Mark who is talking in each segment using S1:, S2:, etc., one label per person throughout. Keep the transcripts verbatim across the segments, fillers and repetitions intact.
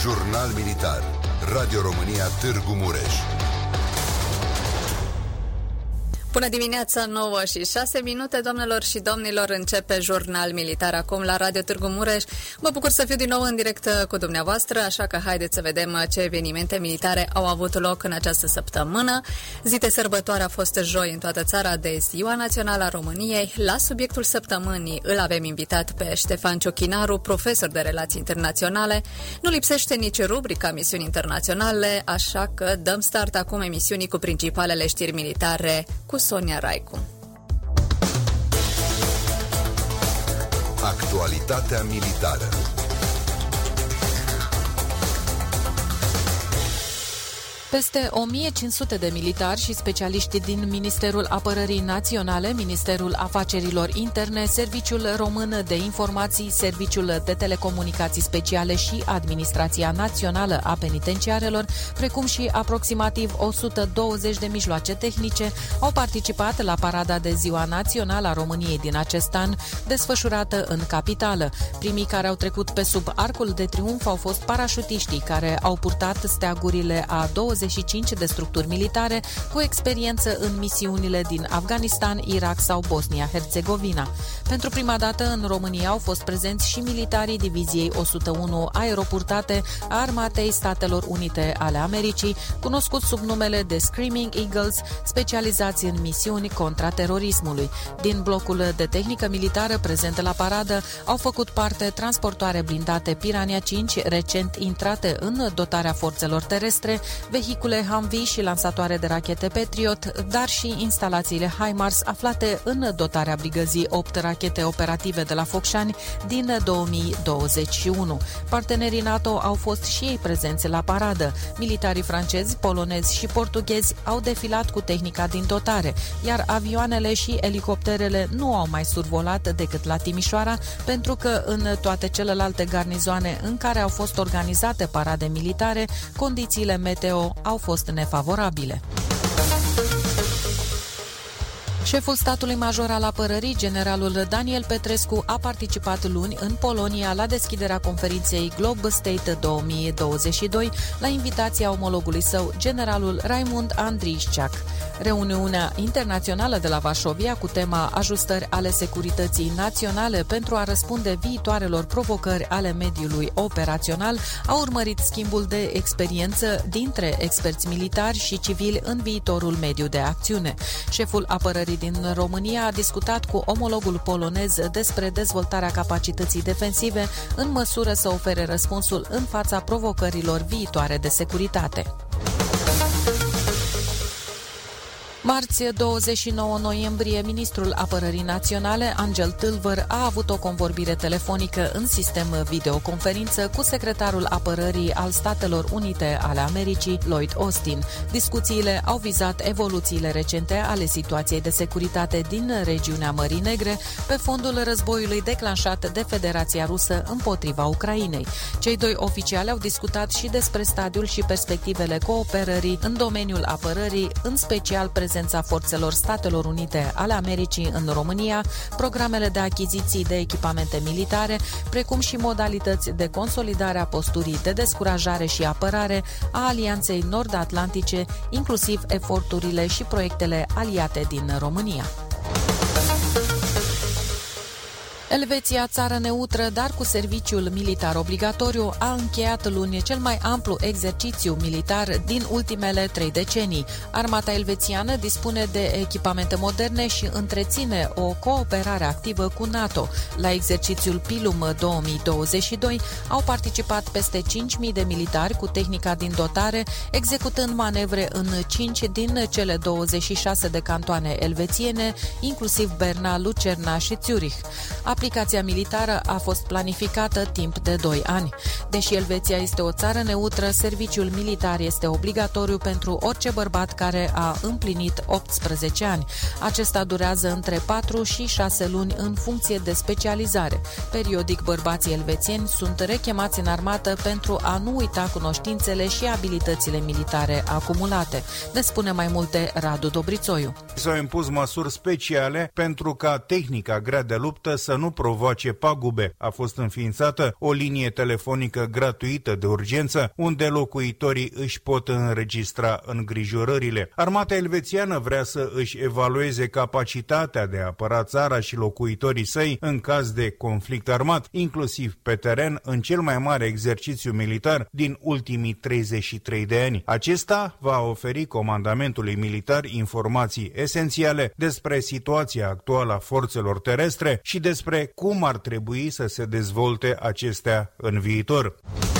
S1: Jurnal Militar. Radio România Târgu Mureș.
S2: Bună dimineața, nouă și șase minute, doamnelor și domnilor, începe Jurnal Militar acum la Radio Târgu Mureș. Mă bucur să fiu din nou în direct cu dumneavoastră, așa că haideți să vedem ce evenimente militare au avut loc în această săptămână. Zi de sărbătoare a fost joi în toată țara de Ziua Națională a României. La subiectul săptămânii îl avem invitat pe Ștefan Ciochinaru, profesor de relații internaționale. Nu lipsește nici rubrica Misiuni Internaționale, așa că dăm start acum emisiunii cu principalele știri militare cu Sonia Raicu.
S1: Actualitatea militară.
S3: Peste o mie cinci sute de militari și specialiști din Ministerul Apărării Naționale, Ministerul Afacerilor Interne, Serviciul Român de Informații, Serviciul de Telecomunicații Speciale și Administrația Națională a Penitenciarelor, precum și aproximativ o sută douăzeci de mijloace tehnice, au participat la parada de Ziua Națională a României din acest an, desfășurată în capitală. Primii care au trecut pe sub arcul de triumf au fost parașutiștii, care au purtat steagurile a douăzeci și cinci de structuri militare cu experiență în misiunile din Afganistan, Irak sau Bosnia-Herzegovina. Pentru prima dată în România au fost prezenți și militarii Diviziei o sută unu aeropurtate a Armatei Statelor Unite ale Americii, cunoscuți sub numele de Screaming Eagles, specializați în misiuni contra terorismului. Din blocul de tehnică militară prezent la paradă au făcut parte transportoare blindate Piranha cinci, recent intrate în dotarea forțelor terestre, vehicule Humvee și lansatoare de rachete Patriot, dar și instalațiile HIMARS aflate în dotarea brigăzii opt rachete operative de la Focșani din două mii douăzeci și unu. Partenerii NATO au fost și ei prezenți la paradă. Militarii francezi, polonezi și portughezi au defilat cu tehnica din dotare, iar avioanele și elicopterele nu au mai survolat decât la Timișoara, pentru că în toate celelalte garnizoane în care au fost organizate parade militare, condițiile meteo au fost nefavorabile. Șeful statului major al apărării, generalul Daniel Petrescu, a participat luni în Polonia la deschiderea conferinței Globe State două mii douăzeci și doi la invitația omologului său, generalul Raimund Andrișciac. Reuniunea internațională de la Varsovia cu tema ajustări ale securității naționale pentru a răspunde viitoarelor provocări ale mediului operațional a urmărit schimbul de experiență dintre experți militari și civili în viitorul mediu de acțiune. Șeful apărării din România a discutat cu omologul polonez despre dezvoltarea capacității defensive în măsură să ofere răspunsul în fața provocărilor viitoare de securitate. Marți, douăzeci și nouă noiembrie, ministrul Apărării Naționale, Angel Tâlvăr, a avut o convorbire telefonică în sistem videoconferință cu secretarul Apărării al Statelor Unite ale Americii, Lloyd Austin. Discuțiile au vizat evoluțiile recente ale situației de securitate din regiunea Mării Negre, pe fondul războiului declanșat de Federația Rusă împotriva Ucrainei. Cei doi oficiali au discutat și despre stadiul și perspectivele cooperării în domeniul apărării, în special prezența forțelor Statelor Unite ale Americii în România, programele de achiziții de echipamente militare, precum și modalități de consolidare a posturii de descurajare și apărare a Alianței Nord-Atlantice, inclusiv eforturile și proiectele aliate din România. Elveția, țară neutră, dar cu serviciul militar obligatoriu, a încheiat luni cel mai amplu exercițiu militar din ultimele trei decenii. Armata elvețiană dispune de echipamente moderne și întreține o cooperare activă cu NATO. La exercițiul Pilum două mii douăzeci și doi au participat peste cinci mii de militari cu tehnica din dotare, executând manevre în cinci din cele douăzeci și șase de cantoane elvețiene, inclusiv Berna, Lucerna și Zurich. Aplicația militară a fost planificată timp de doi ani. Deși Elveția este o țară neutră, serviciul militar este obligatoriu pentru orice bărbat care a împlinit optsprezece ani. Acesta durează între patru și șase luni în funcție de specializare. Periodic, bărbații elvețieni sunt rechemați în armată pentru a nu uita cunoștințele și abilitățile militare acumulate. Ne spune mai multe Radu Dobrițoiu.
S4: S-au impus măsuri speciale pentru ca tehnica grea de luptă să nu provoace pagube. A fost înființată o linie telefonică gratuită de urgență, unde locuitorii își pot înregistra îngrijorările. Armata elvețiană vrea să își evalueze capacitatea de a apăra țara și locuitorii săi în caz de conflict armat, inclusiv pe teren, în cel mai mare exercițiu militar din ultimii treizeci și trei de ani. Acesta va oferi comandamentului militar informații esențiale despre situația actuală a forțelor terestre și despre cum ar trebui să se dezvolte acestea în viitor.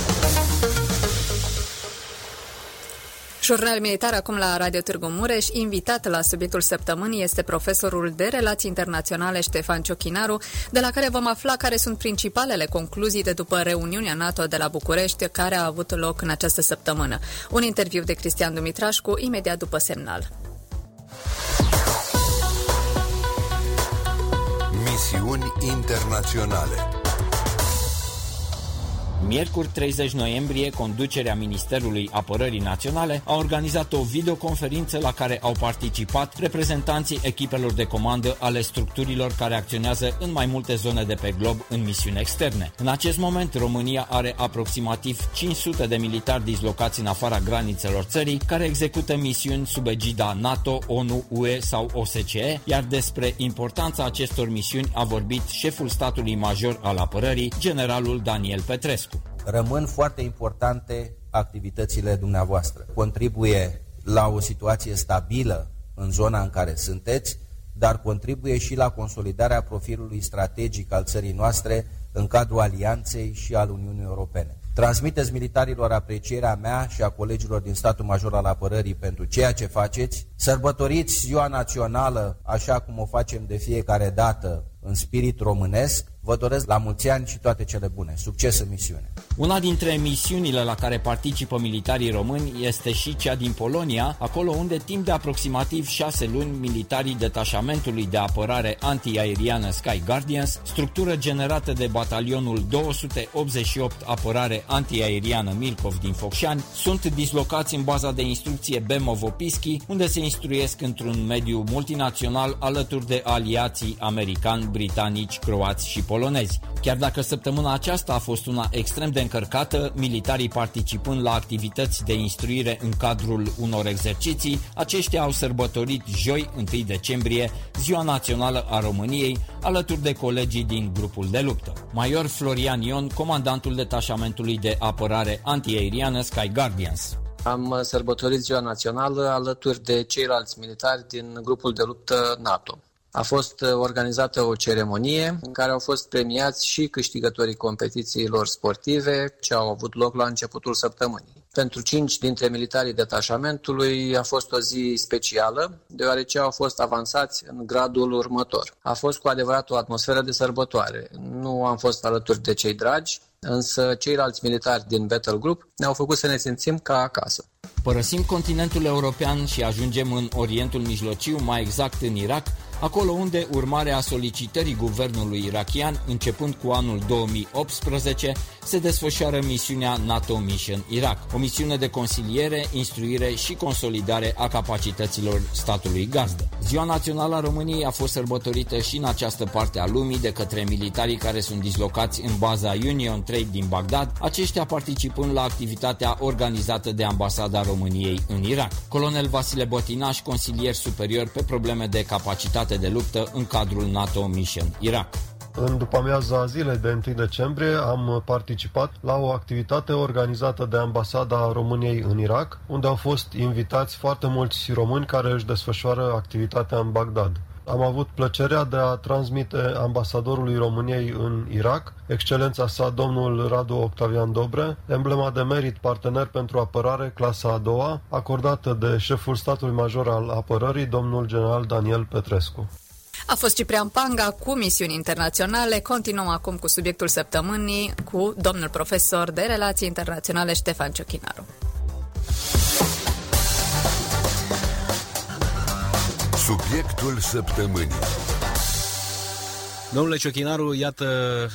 S2: Jurnal militar acum la Radio Târgu Mureș. Invitat la subiectul săptămânii este profesorul de relații internaționale Ștefan Ciochinaru, de la care vom afla care sunt principalele concluzii de după reuniunea NATO de la București, care a avut loc în această săptămână. Un interviu de Cristian Dumitrașcu imediat după semnal.
S1: Misiuni internaționale.
S5: Miercuri treizeci noiembrie, conducerea Ministerului Apărării Naționale a organizat o videoconferință la care au participat reprezentanții echipelor de comandă ale structurilor care acționează în mai multe zone de pe glob în misiuni externe. În acest moment, România are aproximativ cinci sute de militari dislocați în afara granițelor țării, care execută misiuni sub egida NATO, ONU, U E sau O S C E, iar despre importanța acestor misiuni a vorbit șeful statului major al apărării, generalul Daniel Petrescu.
S6: Rămân foarte importante activitățile dumneavoastră. Contribuie la o situație stabilă în zona în care sunteți, dar contribuie și la consolidarea profilului strategic al țării noastre în cadrul alianței și al Uniunii Europene. Transmiteți militarilor aprecierea mea și a colegilor din Statul Major al Apărării pentru ceea ce faceți. Sărbătoriți ziua națională așa cum o facem de fiecare dată în spirit românesc. Vă doresc la mulți ani și toate cele bune. Succes în misiune!
S5: Una dintre misiunile la care participă militarii români este și cea din Polonia, acolo unde timp de aproximativ șase luni militarii detașamentului de apărare antiaeriană Sky Guardians, structură generată de batalionul două sute optzeci și opt apărare antiaeriană Milkov din Focșani, sunt dislocați în baza de instrucție Bemovo-Pischi, unde se instruiesc într-un mediu multinațional alături de aliații americani, britanici, croați și polonezi. Chiar dacă săptămâna aceasta a fost una extrem de încărcată, militarii participând la activități de instruire în cadrul unor exerciții, aceștia au sărbătorit joi, întâi decembrie, Ziua Națională a României, alături de colegii din grupul de luptă. Major Florian Ion, comandantul detașamentului de apărare antiaeriană Sky Guardians.
S7: Am sărbătorit Ziua Națională alături de ceilalți militari din grupul de luptă NATO. A fost organizată o ceremonie în care au fost premiați și câștigătorii competițiilor sportive ce au avut loc la începutul săptămânii. Pentru cinci dintre militarii detașamentului a fost o zi specială, deoarece au fost avansați în gradul următor. A fost cu adevărat o atmosferă de sărbătoare. Nu am fost alături de cei dragi, însă ceilalți militari din Battle Group ne-au făcut să ne simțim ca acasă.
S5: Părăsim continentul european și ajungem în Orientul Mijlociu, mai exact în Irak, acolo unde, urmare a solicitării guvernului irakian, începând cu anul două mii optsprezece, se desfășoară misiunea NATO Mission Iraq, o misiune de consiliere, instruire și consolidare a capacităților statului gazdă. Ziua Națională a României a fost sărbătorită și în această parte a lumii de către militarii care sunt dislocați în baza Union Trade din Bagdad, aceștia participând la activitatea organizată de Ambasada României în Irak. Colonel Vasile Bătinaș, consilier superior pe probleme de capacitate de luptă în cadrul NATO Mission Iraq.
S8: În după-amiaza zilei de întâi decembrie am participat la o activitate organizată de Ambasada României în Irak, unde au fost invitați foarte mulți români care își desfășoară activitatea în Bagdad. Am avut plăcerea de a transmite ambasadorului României în Irak, excelența sa domnul Radu Octavian Dobre, emblema de merit partener pentru apărare clasa a doua, acordată de șeful statului major al apărării, domnul general Daniel Petrescu.
S2: A fost Ciprian Panga cu misiuni internaționale. Continuăm acum cu subiectul săptămânii cu domnul profesor de relații internaționale Ștefan Ciochinaru.
S1: Subiectul săptămânii.
S9: Domnule Ciochinaru, iată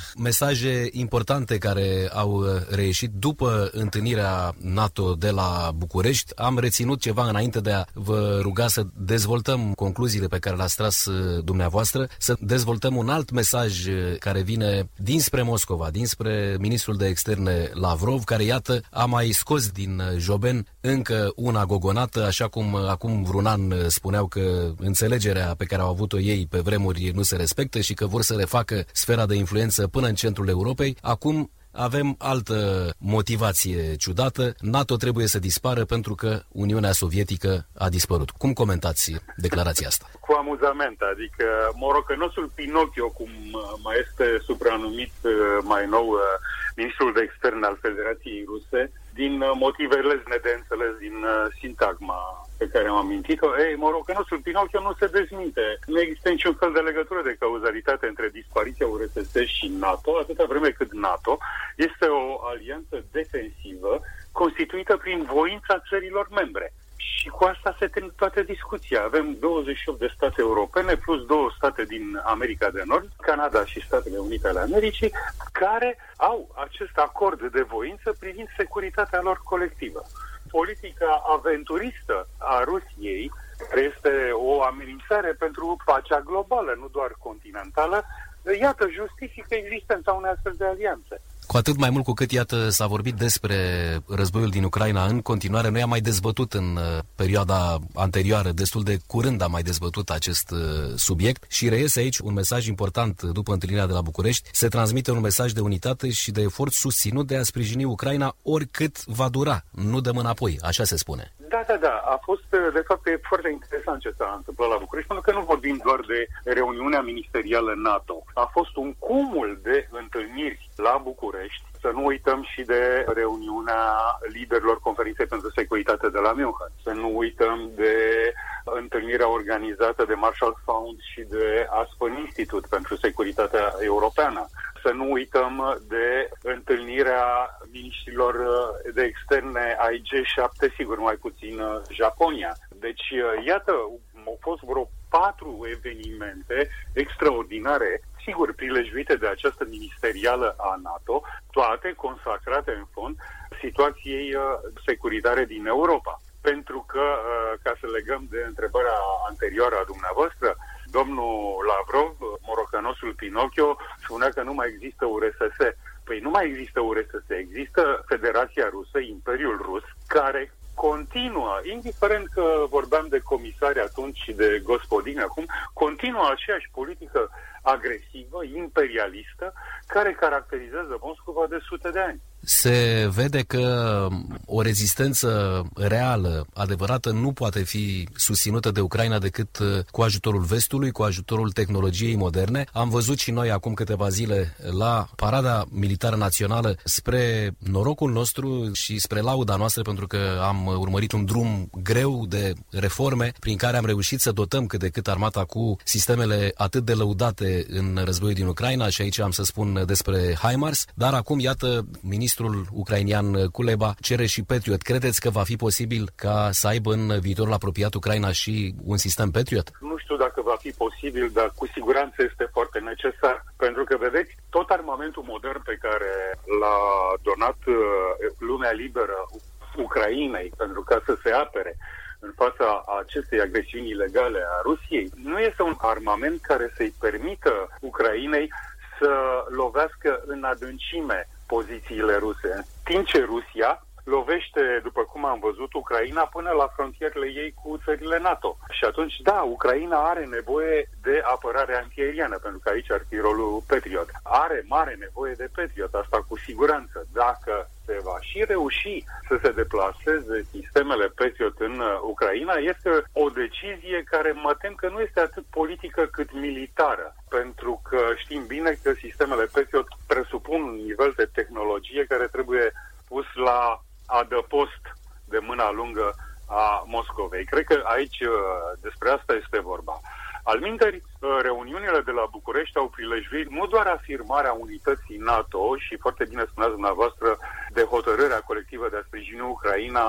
S9: mesaje importante care au reieșit după întâlnirea NATO de la București. Am reținut ceva înainte de a vă ruga să dezvoltăm concluziile pe care le-ați tras dumneavoastră, să dezvoltăm un alt mesaj care vine dinspre Moscova, dinspre ministrul de externe Lavrov, care, iată, a mai scos din joben încă una gogonată, așa cum acum vreun an spuneau că înțelegerea pe care au avut-o ei pe vremuri nu se respectă și că vor să refacă sfera de influență până în centrul Europei. Acum avem altă motivație ciudată. NATO trebuie să dispară pentru că Uniunea Sovietică a dispărut. Cum comentați declarația asta?
S10: Cu amuzament, adică morocănosul Pinocchio, cum mai este supranumit mai nou ministrul de externe al Federației Ruse, din motive lezne de înțeles din sintagma pe care am amintit-o, ei, morocănosul Pinocchio nu se dezminte. Nu există niciun fel de legătură de cauzalitate între dispariția U R S S și NATO, atâta vreme cât NATO este o alianță defensivă constituită prin voința țărilor membre. Și cu asta se termină toată discuția. Avem douăzeci și opt de state europene plus două state din America de Nord, Canada și Statele Unite ale Americii, care au acest acord de voință privind securitatea lor colectivă. Politica aventuristă a Rusiei, care este o amenințare pentru pacea globală, nu doar continentală, iată, justifică existența unei astfel de alianțe.
S9: Cu atât mai mult cu cât, iată, s-a vorbit despre războiul din Ucraina în continuare. Noi am mai dezbătut în perioada anterioară, destul de curând am mai dezbătut acest subiect și reiese aici un mesaj important după întâlnirea de la București. Se transmite un mesaj de unitate și de efort susținut de a sprijini Ucraina oricât va dura. Nu dăm înapoi, așa se spune.
S10: Da, da, da. A fost, de fapt, e foarte interesant ce s-a întâmplat la București, pentru că nu vorbim doar de reuniunea ministerială NATO. A fost un cumul de întâlniri la București. Să nu uităm și de reuniunea liderilor Conferinței pentru Securitate de la München. Să nu uităm de întâlnirea organizată de Marshall Fund și de Aspen Institute pentru Securitatea Europeană. Să nu uităm de întâlnirea miniștrilor de externe ai G șapte, sigur, mai puțin Japonia. Deci, iată, au fost vreo patru evenimente extraordinare, sigur, prilejuite de această ministerială a NATO, toate consacrate în fond situației securitare din Europa. Pentru că, ca să legăm de întrebarea anterioară a dumneavoastră, domnul Lavrov, morocănosul Pinocchio, spunea că nu mai există U R S S. Păi nu mai există U R S S, există Federația Rusă, Imperiul Rus, care continuă, indiferent că vorbeam de comisari atunci și de gospodini acum, continuă aceeași politică agresivă, imperialistă, care caracterizează Moscova de sute de ani.
S9: Se vede că o rezistență reală, adevărată, nu poate fi susținută de Ucraina decât cu ajutorul vestului, cu ajutorul tehnologiei moderne. Am văzut și noi acum câteva zile la Parada Militară Națională, spre norocul nostru și spre lauda noastră, pentru că am urmărit un drum greu de reforme prin care am reușit să dotăm cât de cât armata cu sistemele atât de lăudate în războiul din Ucraina, și aici am să spun despre HIMARS, dar acum, iată, ministrul ucrainian Kuleba cere și Patriot. Credeți că va fi posibil ca să aibă în viitorul apropiat Ucraina și un sistem Patriot?
S10: Nu știu dacă va fi posibil, dar cu siguranță este foarte necesar. Pentru că, vedeți, tot armamentul modern pe care l-a donat lumea liberă Ucrainei pentru ca să se apere în fața acestei agresiuni ilegale a Rusiei, nu este un armament care să-i permită Ucrainei să lovească în adâncime pozițiile ruse, în timp ce Rusia lovește, după cum am văzut, Ucraina până la frontierele ei cu țările NATO. Și atunci, da, Ucraina are nevoie de apărare antiaeriană, pentru că aici ar fi rolul Patriot. Are mare nevoie de Patriot, asta cu siguranță. Dacă se va și reuși să se deplaseze sistemele Patriot în Ucraina, este o decizie care mă tem că nu este atât politică cât militară, pentru că știm bine că sistemele Patriot presupun un nivel de tehnologie care trebuie pus la adăpost de mâna lungă a Moscovei. Cred că aici despre asta este vorba. Alminteri, reuniunile de la București au prilejuit nu doar afirmarea unității NATO și, foarte bine spuneați dumneavoastră, de hotărârea colectivă de a sprijini Ucraina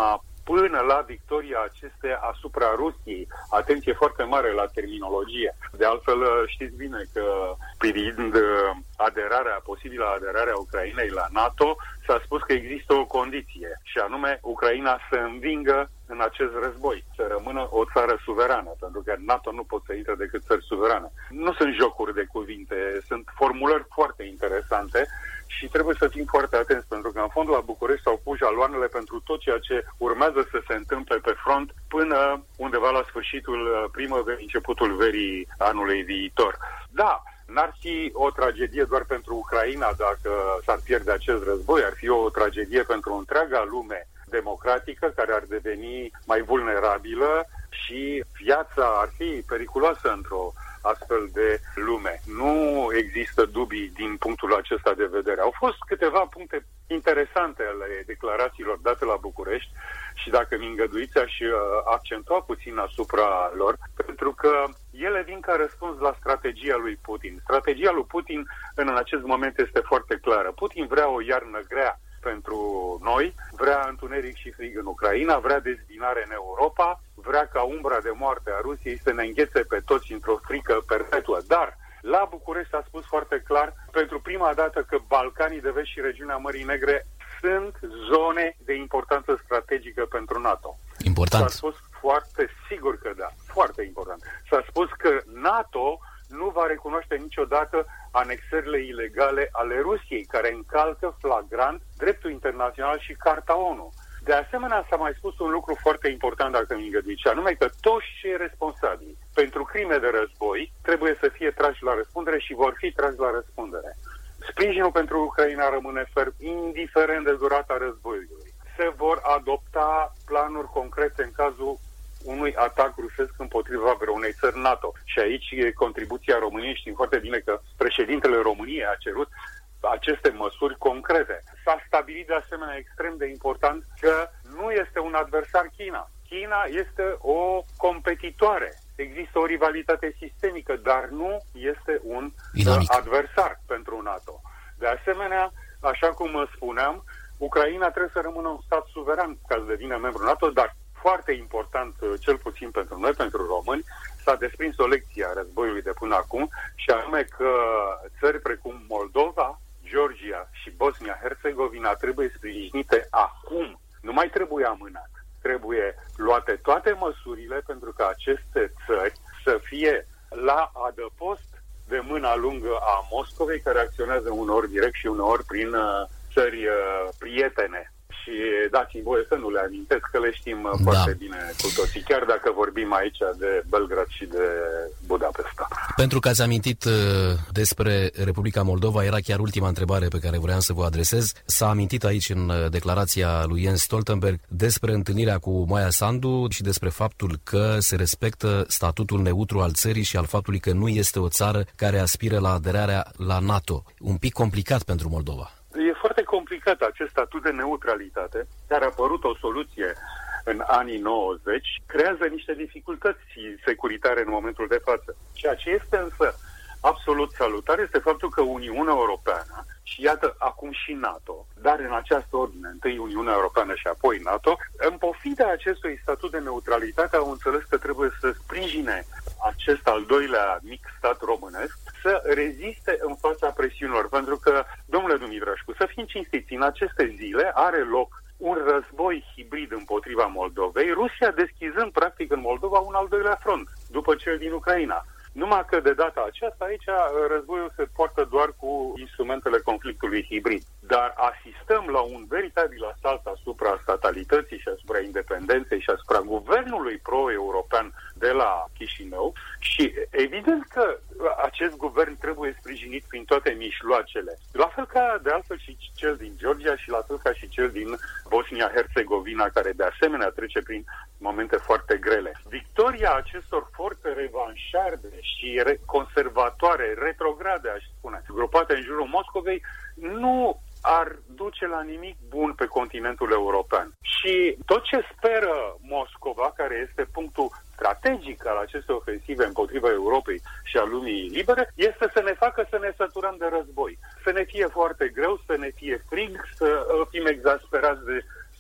S10: până la victoria acesteia asupra Rusiei. Atenție foarte mare la terminologie. De altfel, știți bine că privind aderarea, posibilă aderarea Ucrainei la NATO, s-a spus că există o condiție, și anume Ucraina să învingă în acest război, să rămână o țară suverană, pentru că NATO nu pot să intre decât țări suverane. Nu sunt jocuri de cuvinte, sunt formulări foarte interesante și trebuie să fim foarte atenți, pentru că în fond la București s-au pus jaloanele pentru tot ceea ce urmează să se întâmple pe front până undeva la sfârșitul primăverii, începutul verii anului viitor. Da, n-ar fi o tragedie doar pentru Ucraina dacă s-ar pierde acest război, ar fi o tragedie pentru întreaga lume democratică, care ar deveni mai vulnerabilă și viața ar fi periculoasă într-o astfel de lume. Nu există dubii din punctul acesta de vedere. Au fost câteva puncte interesante ale declarațiilor date la București și dacă mi îngăduiți aș accentua puțin asupra lor, pentru că ele vin ca răspuns la strategia lui Putin. Strategia lui Putin în acest moment este foarte clară. Putin vrea o iarnă grea pentru noi, vrea întuneric și frig în Ucraina, vrea dezbinare în Europa, vrea ca umbra de moarte a Rusiei să ne înghețe pe toți într-o frică perpetuă. Dar la București s-a spus foarte clar pentru prima dată că Balcanii de Vest și regiunea Mării Negre sunt zone de importanță strategică pentru NATO.
S9: Important.
S10: S-a spus foarte sigur că da, foarte important. S-a spus că NATO nu va recunoaște niciodată anexările ilegale ale Rusiei, care încalcă flagrant dreptul internațional și Carta ONU. De asemenea, s-a mai spus un lucru foarte important, dacă mi îngăduiți, și anume că toți cei responsabili pentru crime de război trebuie să fie trași la răspundere și vor fi trași la răspundere. Sprijinul pentru Ucraina rămâne ferm, indiferent de durata războiului. Se vor adopta planuri concrete în cazul unui atac rusesc împotriva vreunei țări NATO. Și aici e contribuția României. Știm foarte bine că președintele României a cerut aceste măsuri concrete. S-a stabilit de asemenea extrem de important că nu este un adversar China. China este o competitoare. Există o rivalitate sistemică, dar nu este un Inamic. adversar pentru NATO. De asemenea, așa cum spuneam, Ucraina trebuie să rămână un stat suveran ca să devină membru NATO, dar foarte important, cel puțin pentru noi, pentru români, s-a desprins o lecție a războiului de până acum, și anume că țări precum Moldova, Georgia și Bosnia-Herzegovina trebuie sprijinite acum. Nu mai trebuie amânat. Trebuie luate toate măsurile pentru ca aceste țări să fie la adăpost de mâna lungă a Moscovei, care acționează uneori direct și uneori prin uh, țări uh, prietene. Și dați-mi voie să nu le amintesc, că le știm da. foarte bine cu toții, chiar dacă vorbim aici de Belgrad și de Budapesta.
S9: Pentru că ați amintit despre Republica Moldova, era chiar ultima întrebare pe care vreau să vă adresez. S-a amintit aici în declarația lui Jens Stoltenberg despre întâlnirea cu Maia Sandu și despre faptul că se respectă statutul neutru al țării și al faptului că nu este o țară care aspiră la aderarea la NATO. Un pic complicat pentru Moldova.
S10: E foarte complicat acest statut de neutralitate, care a apărut o soluție în anii nouăzeci, creează niște dificultăți securitare în momentul de față. Ceea ce este însă absolut salutar este faptul că Uniunea Europeană, și iată acum și NATO, dar în această ordine, întâi Uniunea Europeană și apoi NATO, în pofida acestui statut de neutralitate au înțeles că trebuie să sprijine acest al doilea mic stat românesc să reziste în fața presiunilor. Pentru că, domnule Dumitrașcu, să fim cinstiți, în aceste zile are loc un război hibrid împotriva Moldovei, Rusia deschizând practic în Moldova un al doilea front, după cel din Ucraina. Numai că de data aceasta aici războiul se poartă doar cu instrumentele conflictului hibrid. Dar asistăm la un veritabil asalt asupra statalității și asupra independenței și asupra guvernului pro-european de la Chișinău și evident că acest guvern trebuie sprijinit prin toate mijloacele. La fel ca de altfel și cel din Georgia și la fel ca și cel din Bosnia-Herzegovina, care de asemenea trece prin momente foarte grele. Victoria acestor forțe revanșarde și re- conservatoare, retrograde, aș spune, grupate în jurul Moscovei, nu ar duce la nimic bun pe continentul european. Și tot ce speră Moscova, care este punctul strategic al acestei ofensive împotriva Europei și a lumii libere, este să ne facă să ne săturăm de război. Să ne fie foarte greu, să ne fie frig, să fim exasperați de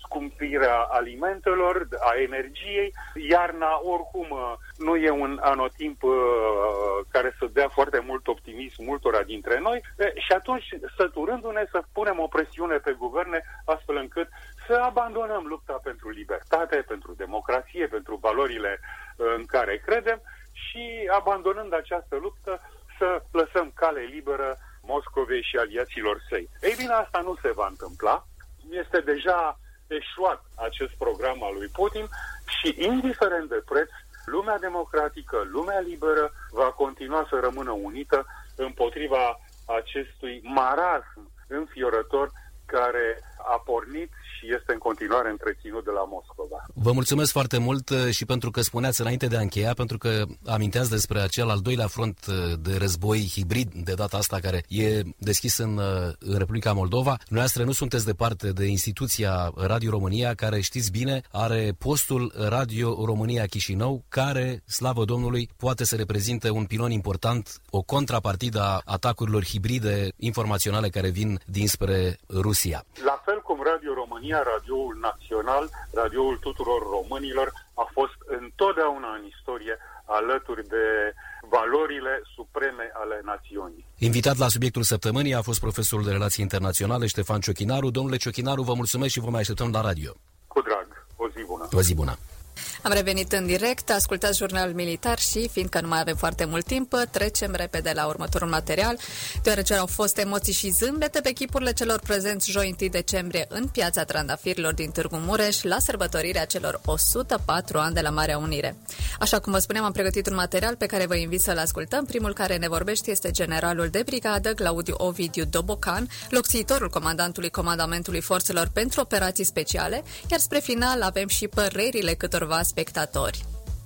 S10: scumpirea alimentelor, a energiei. Iarna, oricum, nu e un anotimp uh, care să dea foarte mult optimism multora dintre noi e, și atunci, săturându-ne, să punem o presiune pe guverne astfel încât să abandonăm lupta pentru libertate, pentru democrație, pentru valorile uh, în care credem și, abandonând această luptă, să lăsăm cale liberă Moscovei și aliaților săi. Ei bine, asta nu se va întâmpla. Este deja eșuat acest program al lui Putin și, indiferent de preț, lumea democratică, lumea liberă va continua să rămână unită împotriva acestui marasm înfiorător care a pornit și este în continuare întreținut de la Moscova.
S9: Vă mulțumesc foarte mult și pentru că spuneați înainte de a încheia, pentru că aminteați despre acel al doilea front de război hibrid de data asta care e deschis în, în Republica Moldova. Noastră nu sunteți departe de instituția Radio România, care, știți bine, are postul Radio România Chișinău, care, slavă Domnului, poate să reprezinte un pilon important, o contrapartidă a atacurilor hibride informaționale care vin dinspre Rusia.
S10: La fel cum Radio România, radioul național, radioul tuturor românilor, a fost întotdeauna în istorie alături de valorile supreme ale națiunii.
S9: Invitat la subiectul săptămânii a fost profesorul de relații internaționale Ștefan Ciochinaru. Domnule Ciochinaru, vă mulțumesc și vă mai așteptăm la radio.
S10: Cu drag. O zi bună.
S9: O zi bună.
S2: Am revenit în direct, ascultați Jurnalul Militar și, fiindcă nu mai avem foarte mult timp, trecem repede la următorul material, deoarece au fost emoții și zâmbete pe chipurile celor prezenți joi întâi decembrie în Piața Trandafirilor din Târgu Mureș la sărbătorirea celor o sută patru ani de la Marea Unire. Așa cum vă spuneam, am pregătit un material pe care vă invit să-l ascultăm. Primul care ne vorbește este generalul de brigadă Claudiu Ovidiu Dobocan, locțiitorul comandantului Comandamentului Forțelor pentru Operații Speciale, iar spre final avem și părerile câtorva spectatori.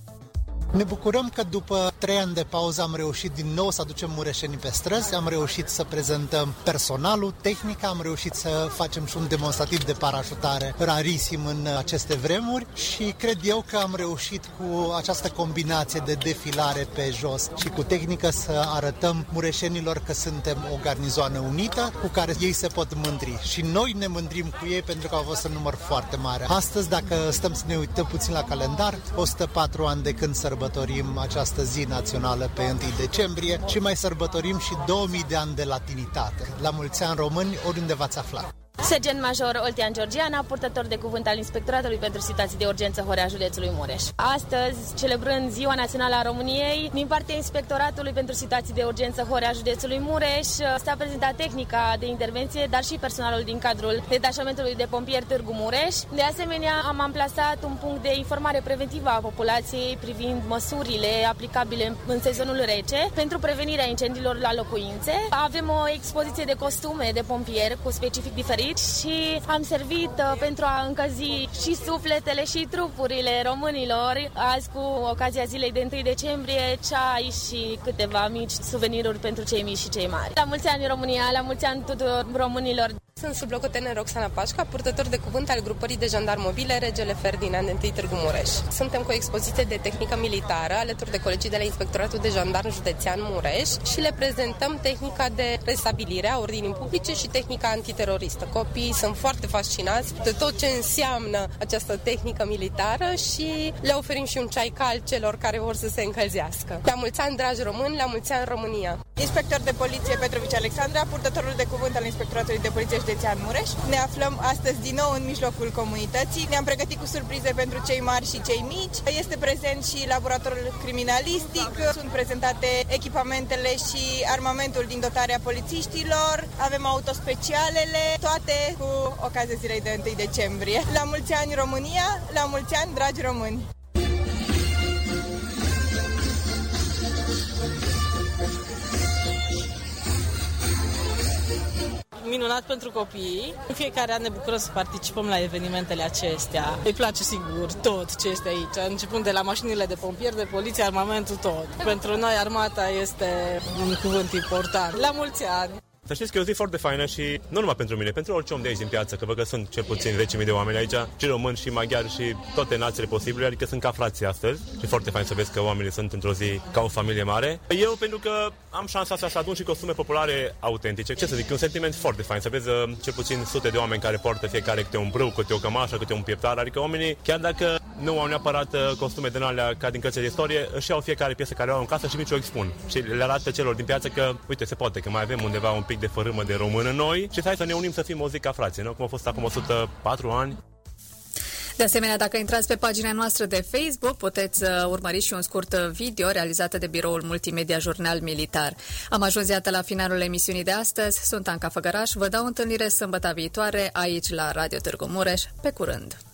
S11: Ne bucurăm că după trei ani de pauză am reușit din nou să aducem mureșenii pe străzi, am reușit să prezentăm personalul, tehnica, am reușit să facem și un demonstrativ de parașutare rarisim în aceste vremuri și cred eu că am reușit cu această combinație de defilare pe jos și cu tehnică să arătăm mureșenilor că suntem o garnizoană unită cu care ei se pot mândri și noi ne mândrim cu ei pentru că au fost un număr foarte mare. Astăzi, dacă stăm să ne uităm puțin la calendar, o sută patru ani de când sărbătorim sărbătorim această zi națională pe întâi decembrie și mai sărbătorim și două mii de ani de latinitate. La mulți ani români, oriunde v-ați aflat.
S12: Sergent Major Oltean Georgiana, purtător de cuvânt al Inspectoratului pentru Situații de Urgență Horea județului Mureș. Astăzi, celebrând Ziua Națională a României, din partea Inspectoratului pentru Situații de Urgență Horea județului Mureș, s-a prezentat tehnica de intervenție, dar și personalul din cadrul detașamentului de pompieri Târgu Mureș. De asemenea, am amplasat un punct de informare preventivă a populației privind măsurile aplicabile în sezonul rece pentru prevenirea incendiilor la locuințe. Avem o expoziție de costume de pompieri cu specific diferit și am servit uh, pentru a încălzi și sufletele și trupurile românilor azi cu ocazia zilei de întâi decembrie, ceai și câteva mici suveniruri pentru cei mici și cei mari. La mulți ani România, la mulți ani tuturor românilor!
S13: Sunt sublocotenent Roxana Pașca, purtător de cuvânt al grupării de jandarmi mobile Regele Ferdinand întâi Târgu Mureș. Suntem cu o expoziție de tehnică militară alături de colegii de la Inspectoratul de Jandarmi Județean Mureș și le prezentăm tehnica de restabilire a ordinii publice și tehnica antiteroristă. Copiii sunt foarte fascinați de tot ce înseamnă această tehnică militară și le oferim și un ceai cald celor care vor să se încălzească. La mulți ani, dragi români, la mulți ani România!
S14: Inspector de poliție Petrovici Alexandra, purtătorul de cuvânt al Inspectoratului de Poliție Județean Mureș. Ne aflăm astăzi din nou în mijlocul comunității. Ne-am pregătit cu surprize pentru cei mari și cei mici. Este prezent și laboratorul criminalistic. Sunt prezentate echipamentele și armamentul din dotarea polițiștilor. Avem autospecialele, toate cu ocazia zilei de întâi decembrie. La mulți ani România, la mulți ani dragi români!
S15: Minunat pentru copii. În fiecare an ne bucurăm să participăm la evenimentele acestea. Îi place sigur tot ce este aici, începând de la mașinile de pompieri, de poliție, armamentul, tot. Pentru noi armata este un cuvânt important. La mulți ani!
S16: Să știți că e o zi foarte faină și nu numai pentru mine, pentru orice om de aici din piață, că văd că sunt cel puțin zece mii de oameni aici, și români și maghiari și toate națiile posibile, adică sunt ca frații astăzi și foarte fain să vezi că oamenii sunt într-o zi ca o familie mare. Eu, pentru că am șansa asta să adun și costume populare autentice, ce să zic, un sentiment foarte fain, să vezi cel puțin sute de oameni care poartă fiecare câte un brâu, câte o cămașă, câte un pieptar, adică oamenii, chiar dacă nu au neapărat costume din alea ca din cărțile de istorie, își iau fiecare piesă care o au în casă și nici o expun. Și le arată celor din piață că, uite, se poate, că mai avem undeva un pic de fărâmă de român în noi și hai să ne unim să fim o zi ca frații, nu? Cum a fost acum o sută patru ani.
S2: De asemenea, dacă intrați pe pagina noastră de Facebook, puteți urmări și un scurt video realizat de biroul multimedia Jurnal Militar. Am ajuns iată la finalul emisiunii de astăzi. Sunt Anca Făgăraș, vă dau întâlnire sâmbătă viitoare aici la Radio Târgu Mureș. Pe curând!